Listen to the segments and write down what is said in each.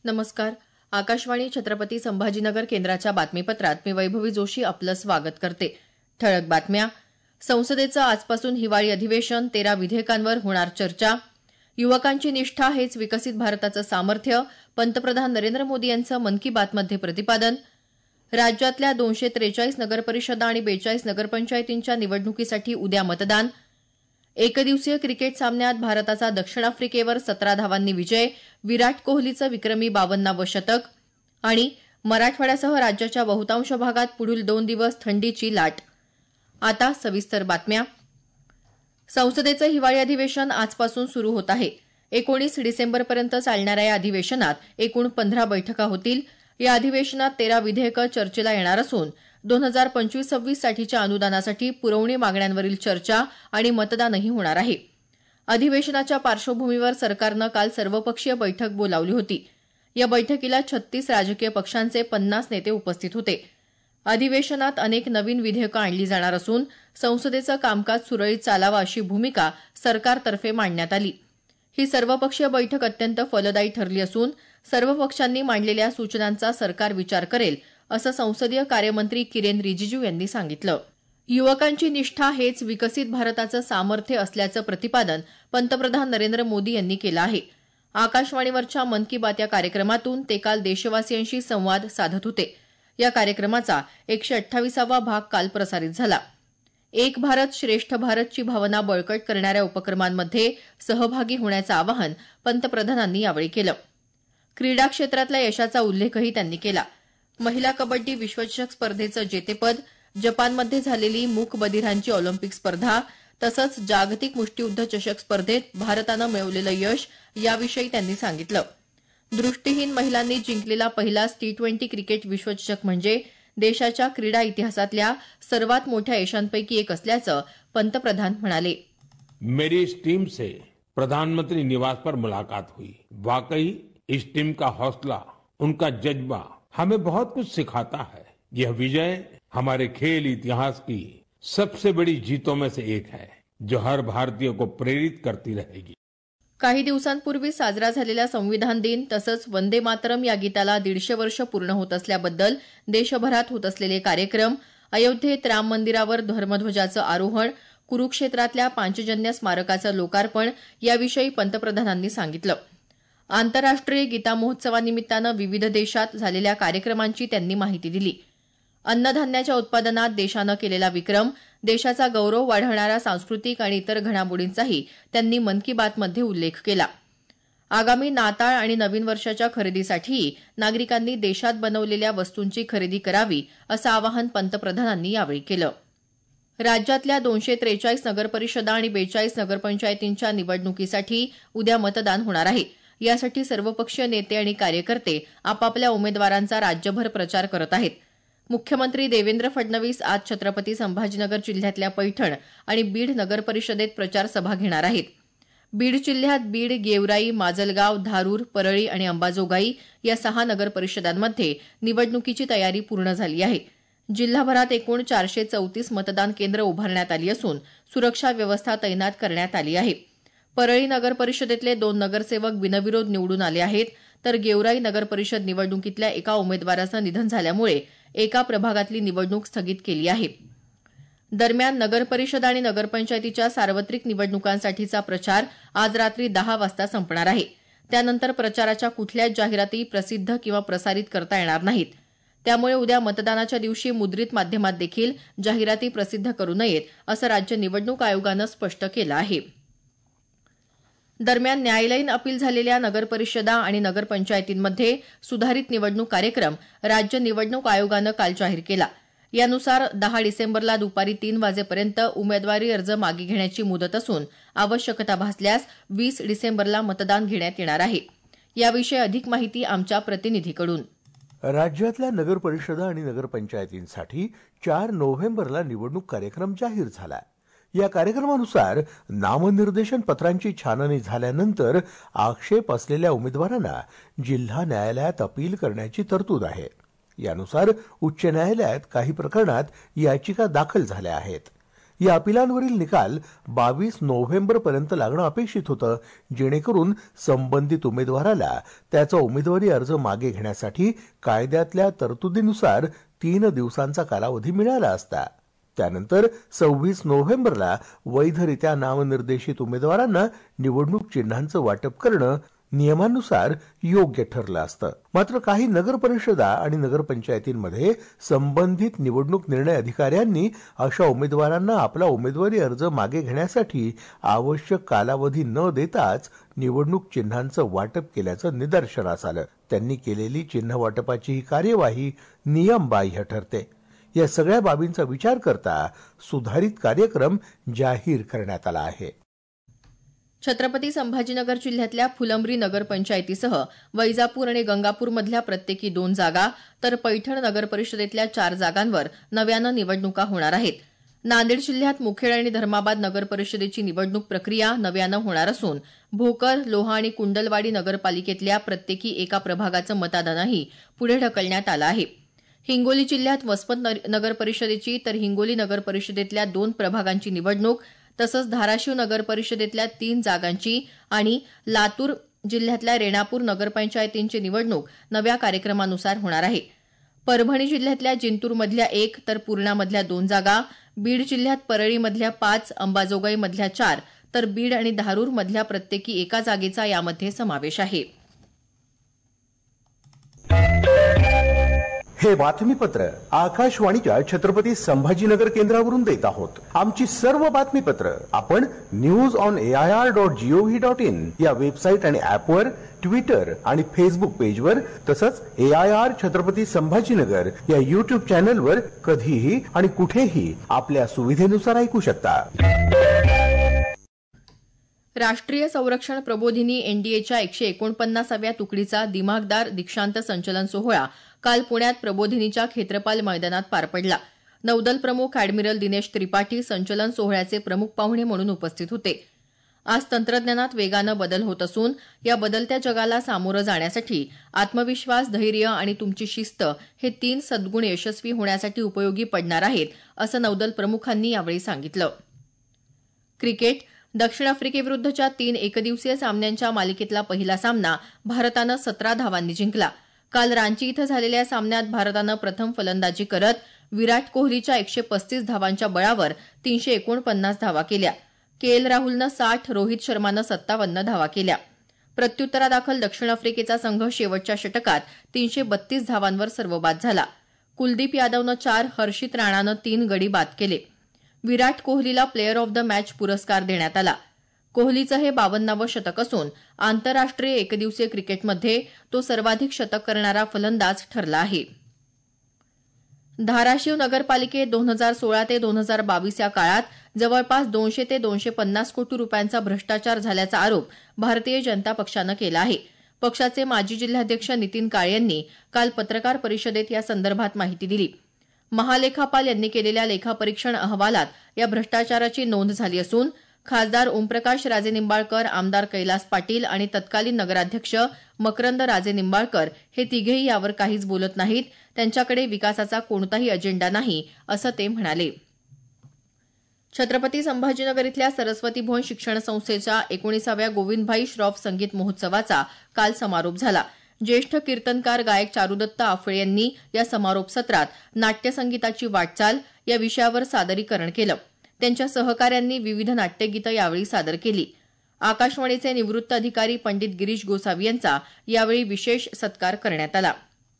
नमस्कार. आकाशवाणी छत्रपती संभाजीनगर केंद्राच्या बातमीपत्रात मी वैभवी जोशी आपलं स्वागत करते. ठळक बातम्या. संसदेचं आजपासून हिवाळी अधिवेशन, 13 विधेयकांवर होणार चर्चा. युवकांची निष्ठा हेच विकसित भारताचं सामर्थ्य, पंतप्रधान नरेंद्र मोदी यांचं मन की बातमध्ये प्रतिपादन. राज्यातल्या 243 नगरपरिषदा आणि 42 नगरपंचायतींच्या निवडणुकीसाठी उद्या मतदान. एकदिवसीय क्रिकेट सामन्यात भारताचा दक्षिण आफ्रिकेवर 17 धावांनी विजय, विराट कोहलीचं विक्रमी 52वं शतक. आणि मराठवाड्यासह राज्याच्या बहुतांश भागात पुढील 2 दिवस थंडीची लाट. आता सविस्तर बातम्या. संसदेचं हिवाळी अधिवेशन आजपासून सुरू होत आहे. 19 डिसेंबरपर्यंत चालणाऱ्या या अधिवेशनात एकूण 15 बैठका होतील. या अधिवेशनात 13 विधेयकं चर्चेला येणार असून 2025-26 साठीच्या अनुदानासाठी पुरवणी मागण्यांवरील चर्चा आणि मतदानही होणार आहे. अधिवेशनाच्या पार्श्वभूमीवर सरकारनं काल सर्वपक्षीय बैठक बोलावली होती. या बैठकीला 36 राजकीय पक्षांचे 50 नेते उपस्थित होते. अधिवेशनात अनेक नवीन विधेयकं आणली जाणार असून संसदेचं कामकाज सुरळीत चालावं अशी भूमिका सरकारतर्फे मांडण्यात आली. ही सर्वपक्षीय बैठक अत्यंत फलदायी ठरली असून सर्व पक्षांनी मांडलेल्या सूचनांचा सरकार विचार करेल, असं संसदीय कार्यमंत्री किरेन रिजिजू यांनी सांगितलं. युवकांची निष्ठा हेच विकसित भारताचं सामर्थ्य असल्याचं प्रतिपादन पंतप्रधान नरेंद्र मोदी यांनी केलं आहे. आकाशवाणीवरच्या मन की बात या कार्यक्रमातून ते काल देशवासियांशी संवाद साधत होते. या कार्यक्रमाचा 128वा भाग काल प्रसारित झाला. एक भारत श्रेष्ठ भारतची भावना बळकट करणाऱ्या उपक्रमांमध्ये सहभागी होण्याचं आवाहन पंतप्रधानांनी यावेळी केलं. क्रीडा क्षेत्रातल्या यशाचा उल्लेखही त्यांनी केला. महिला कबड्डी विश्वचषक स्पर्धेचं जेतेपद, जपानमध्ये झालेली मूक बधिरांची ऑलिम्पिक स्पर्धा तसंच जागतिक मुष्टियुद्ध चषक स्पर्धेत भारतानं मिळवलेलं यश याविषयी त्यांनी सांगितलं. दृष्टीहीन महिलांनी जिंकलेला पहिलाच T20 क्रिकेट विश्वचषक म्हणजे देशाच्या क्रीडा इतिहासातल्या सर्वात मोठ्या यशांपैकी एक असल्याचं पंतप्रधान म्हणाले. मेरी इस टीम से प्रधानमंत्री निवास पर मुलाकात हुई. वाकई इस टीम का हौसला, उनका जज्बा हमें बहुत कुछ सिखाता है. यह विजय हमारे खेल इतिहास की सबसे बड़ी जीतों में से एक है, जो हर भारतीय को प्रेरित करती रहेगी. काही दिवसांपूर्वी साजरा झालेला संविधान दिन तसंच वंदे मातरम या गीताला 150 वर्ष पूर्ण होत असल्याबद्दल देशभरात होत असलेले कार्यक्रम, अयोध्येत राम मंदिरावर धर्मध्वजाचं आरोहण, कुरुक्षेत्रातल्या पांचजन्य स्मारकाचं लोकार्पण याविषयी पंतप्रधानांनी सांगितलं. आंतरराष्ट्रीय गीता महोत्सवानिमित्तानं विविध देशात झालेल्या कार्यक्रमांची त्यांनी माहिती दिली. अन्नधान्याच्या उत्पादनात देशानं केलेला विक्रम, देशाचा गौरव वाढवणाऱ्या सांस्कृतिक आणि इतर घडामोडींचाही त्यांनी मन की बातमध्ये उल्लेख केला. आगामी नाताळ आणि नवीन वर्षाच्या खरेदीसाठीही नागरिकांनी देशात बनवलेल्या वस्तूंची खरेदी करावी असं आवाहन पंतप्रधानांनी यावेळी केलं. राज्यातल्या 243 नगरपरिषदा आणि 42 नगरपंचायतींच्या निवडणुकीसाठी उद्या मतदान होणार आहे. यासाठी सर्वपक्षीय नेते आणि कार्यकर्ते आपापल्या उमेदवारांचा राज्यभर प्रचार करत आहेत. मुख्यमंत्री देवेंद्र फडणवीस आज छत्रपती संभाजीनगर जिल्ह्यातल्या पैठण आणि बीड नगरपरिषदेत प्रचार सभा घेणार आहेत. बीड जिल्ह्यात बीड, गेवराई, माजलगाव, धारूर, परळी आणि अंबाजोगाई या 6 नगरपरिषदांमध्ये निवडणुकीची तयारी पूर्ण झाली आहे. जिल्हाभरात एकूण 434 मतदान केंद्र उभारण्यात आली असून सुरक्षा व्यवस्था तैनात करण्यात आली आहे. परळी नगरपरिषदेतले 2 नगरसेवक बिनविरोध निवडून आले आहेत, तर गेवराई नगरपरिषद निवडणुकीतल्या एका उमेदवाराचं निधन झाल्यामुळे एका प्रभागातली निवडणूक स्थगित केली आहे. दरम्यान नगरपरिषद आणि नगरपंचायतीच्या सार्वत्रिक निवडणुकांसाठीचा प्रचार आज रात्री 10 वाजता संपणार आहे. त्यानंतर प्रचाराच्या कुठल्याच जाहिराती प्रसिद्ध किंवा प्रसारित करता येणार नाहीत. त्यामुळे उद्या मतदानाच्या दिवशी मुद्रित माध्यमात देखील जाहिराती प्रसिद्ध करू नयेत, असं राज्य निवडणूक आयोगानं स्पष्ट केलं आहे. दरम्यान न्यायालयीन अपील झालेल्या नगरपरिषदा आणि नगरपंचायतींमध्ये सुधारित निवडणूक कार्यक्रम राज्य निवडणूक आयोगानं काल जाहीर केला. यानुसार 10 डिसेंबरला दुपारी 3 वाजेपर्यंत उमेदवारी अर्ज मागे घेण्याची मुदत असून आवश्यकता भासल्यास 20 डिसेंबरला मतदान घेण्यात येणार आहे. याविषयी अधिक माहिती आमच्या प्रतिनिधीकडून. राज्यातल्या नगरपरिषदा आणि नगरपंचायतींसाठी 4 नोव्हेंबरला निवडणूक कार्यक्रम जाहीर झाला. या कार्यक्रमानुसार नामनिर्देशन पत्रांची छाननी झाल्यानंतर आक्षेप असलेल्या उमेदवारांना जिल्हा न्यायालयात अपील करण्याची तरतूद आहे. यानुसार उच्च न्यायालयात काही प्रकरणात याचिका दाखल झाल्या आहेत. या अपिलांवरील निकाल 22 नोव्हेंबरपर्यंत लागणं अपेक्षित होतं, जेणेकरून संबंधित उमेदवाराला त्याचा उमेदवारी अर्ज मागे घेण्यासाठी कायद्यातल्या तरतुदीनुसार 3 दिवसांचा कालावधी मिळाला असता. त्यानंतर 26 नोव्हेंबरला वैधरित्या नामनिर्देशित उमेदवारांना निवडणूक चिन्हांचं वाटप करणं नियमानुसार योग्य ठरलं असतं. मात्र काही नगर परिषदा आणि नगरपंचायतींमध्ये संबंधित निवडणूक निर्णय अधिकाऱ्यांनी अशा उमेदवारांना आपला उमेदवारी अर्ज मागे घेण्यासाठी आवश्यक कालावधी न देताच निवडणूक चिन्हांचं वाटप केल्याचं निदर्शनास आलं. त्यांनी केलेली चिन्ह वाटपाची ही कार्यवाही नियमबाह्य ठरते. या सगळ्या बाबींचा विचार करता सुधारित कार्यक्रम जाहीर करण्यात आला आहे. छत्रपती संभाजीनगर जिल्ह्यातल्या फुलंब्री नगरपंचायतीसह वैजापूर आणि गंगापूरमधल्या प्रत्येकी 2 जागा तर पैठण नगरपरिषदेतल्या 4 जागांवर नव्यानं निवडणुका होणार आहेत. नांदेड जिल्ह्यात मुखेड आणि धर्माबाद नगरपरिषदेची निवडणूक प्रक्रिया नव्यानं होणार असून भोकर, लोहा आणि कुंडलवाडी नगरपालिकेतल्या प्रत्येकी एका प्रभागाचं मतदानही पुढे ढकलण्यात आलं आहे. हिंगोली जिल्ह्यात वसमत नगरपरिषदेची तर हिंगोली नगरपरिषदेतल्या 2 प्रभागांची निवडणूक तसंच धाराशिव नगरपरिषदेतल्या 3 जागांची आणि लातूर जिल्ह्यातल्या रेणापूर नगरपंचायतींची निवडणूक नव्या कार्यक्रमानुसार होणार आहे. परभणी जिल्ह्यातल्या जिंतूरमधल्या 1 तर पूर्णामधल्या 2 जागा, बीड जिल्ह्यात परळीमधल्या 5, अंबाजोगाईमधल्या 4 तर बीड आणि धारूरमधल्या प्रत्येकी एका जागेचा यामध्ये समावेश आहे. हे बातमीपत्र आकाशवाणीच्या छत्रपती संभाजीनगर केंद्रावरून देत आहोत. आमची सर्व बातमीपत्र आपण news.air.gov.in या वेबसाईट आणि ऍपवर, ट्विटर आणि फेसबुक पेजवर तसंच AIR छत्रपती संभाजीनगर या युट्यूब चॅनलवर कधीही आणि कुठेही आपल्या सुविधेनुसार ऐकू शकता. राष्ट्रीय संरक्षण प्रबोधिनी एनडीएच्या 149व्या तुकडीचा दिमाखदार दीक्षांत संचलन सोहळा काल पुण्यात प्रबोधिनीच्या खेत्रपाल मैदानात पार पडला. नौदल प्रमुख अॅडमिरल दिनेश त्रिपाठी संचलन सोहळ्याचे प्रमुख पाहुणे म्हणून उपस्थित होते. आज तंत्रज्ञानात वेगानं बदल होत असून या बदलत्या जगाला सामोरं जाण्यासाठी आत्मविश्वास, धैर्य आणि तुमची शिस्त हे 3 सद्गुण यशस्वी होण्यासाठी उपयोगी पडणार आहेत, असं नौदल प्रमुखांनी यावेळी सांगितलं. क्रिकेट दक्षिण आफ्रिकेविरुद्धच्या 3 एकदिवसीय सामन्यांच्या मालिकेतला पहिला सामना भारतानं 17 धावांनी जिंकला. काल रांची इथं झालेल्या सामन्यात भारतानं प्रथम फलंदाजी करत विराट कोहलीच्या 135 धावांच्या बळावर 349 धावा केल्या. केएल राहुलनं 60, रोहित शर्मानं 57 धावा केल्या. प्रत्युत्तरादाखल दक्षिण आफ्रिकेचा संघ शेवटच्या षटकात 332 धावांवर सर्वबाद झाला. कुलदीप यादवनं 4, हर्षित राणानं 3 गडी बाद केले. विराट कोहलीला प्लेअर ऑफ द मॅच पुरस्कार देण्यात आला. कोहलीचं हे 52वं शतक असून आंतरराष्ट्रीय एकदिवसीय क्रिकेटमध्ये तो सर्वाधिक शतक करणारा फलंदाज ठरला आहे. धाराशिव नगरपालिकेत 2016 ते 2022 या काळात जवळपास 200 ते 250 कोटी रुपयांचा भ्रष्टाचार झाल्याचा आरोप भारतीय जनता पक्षानं केला आहे. पक्षाचे माजी जिल्हाध्यक्ष नितीन काळे यांनी काल पत्रकार परिषदेत या संदर्भात माहिती दिली. महालेखापाल यांनी केलेल्या लेखापरीक्षण अहवालात या भ्रष्टाचाराची नोंद झाली असून खासदार ओमप्रकाश राजेनिंबाळकर, आमदार कैलास पाटील आणि तत्कालीन नगराध्यक्ष मकरंद राजेनिंबाळकर हे तिघेही यावर काहीच बोलत नाहीत. त्यांच्याकडे विकासाचा कोणताही अजेंडा नाही, असं ते म्हणाले. छत्रपती संभाजीनगर इथल्या सरस्वती भुवन शिक्षण संस्थेच्या 19व्या गोविंदभाई श्रॉफ संगीत महोत्सवाचा काल समारोप झाला. ज्येष्ठ कीर्तनकार गायक चारुदत्त आफळे यांनी या समारोप सत्रात नाट्यसंगीताची वाटचाल या विषयावर सादरीकरण केलं. त्यांच्या सहकाऱ्यांनी विविध नाट्यगीतं यावेळी सादर केली. आकाशवाणीचे निवृत्त अधिकारी पंडित गिरीश गोसावी यांचा यावेळी विशेष सत्कार करण्यात आला.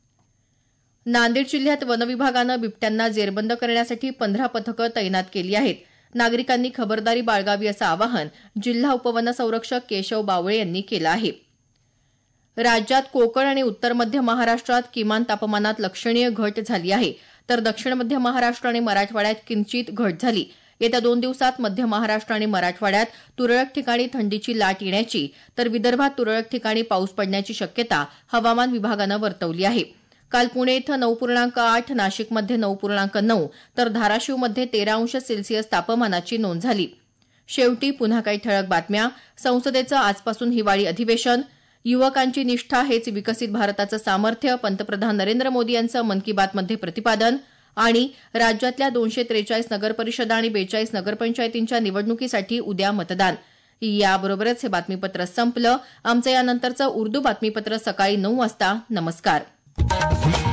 नांदेड जिल्ह्यात वनविभागानं बिबट्यांना जेरबंद करण्यासाठी 15 पथकं तैनात केली आहेत. नागरिकांनी खबरदारी बाळगावी असं आवाहन जिल्हा उपवनसंरक्षक केशव बावळे यांनी केलं आहे. राज्यात कोकण आणि उत्तर मध्य महाराष्ट्रात किमान तापमानात लक्षणीय घट झाली आहे, तर दक्षिण मध्य महाराष्ट्र आणि मराठवाड्यात किंचित घट झाली. येत्या 2 दिवसात मध्य महाराष्ट्र आणि मराठवाड्यात तुरळक ठिकाणी थंडीची लाट येण्याची तर विदर्भात तुरळक ठिकाणी पाऊस पडण्याची शक्यता हवामान विभागानं वर्तवली आहे. काल पुणे इथं 9.8, नाशिकमध्ये 9.9 तर धाराशिवमध्ये 13° तापमानाची नोंद झाली. शेवटी पुन्हा काही ठळक बातम्या. संसदेचं आजपासून हिवाळी अधिवेशन. युवकांची निष्ठा हेच विकसित भारताचं सामर्थ्य, पंतप्रधान नरेंद्र मोदी यांचं मन की बातमध्ये प्रतिपादन. आणि राज्यातल्या 243 नगरपरिषदा आणि 42 नगरपंचायतींच्या निवडणुकीसाठी उद्या मतदान. याबरोबरच हे बातमीपत्र संपलं. आमचं यानंतरचं उर्दू बातमीपत्र सकाळी 9 वाजता. नमस्कार.